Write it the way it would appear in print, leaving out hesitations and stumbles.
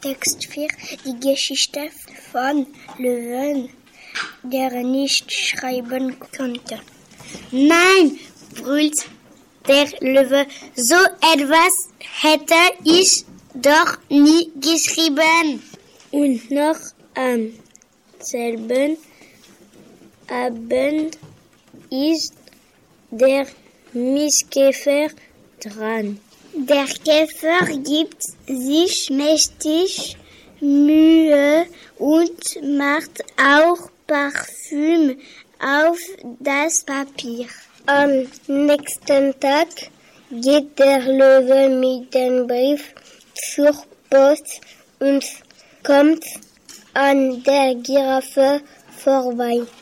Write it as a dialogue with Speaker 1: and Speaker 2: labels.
Speaker 1: Text 4, die Geschichte von Löwen, der nicht schreiben konnte.
Speaker 2: Nein, brüllt der Löwe, so etwas hätte ich doch nie geschrieben.
Speaker 1: Und noch am selben Abend ist der Mistkäfer dran.
Speaker 2: Der Käfer gibt sich mächtig Mühe und macht auch Parfüm auf das Papier.
Speaker 1: Am nächsten Tag geht der Löwe mit dem Brief zur Post und kommt an der Giraffe vorbei.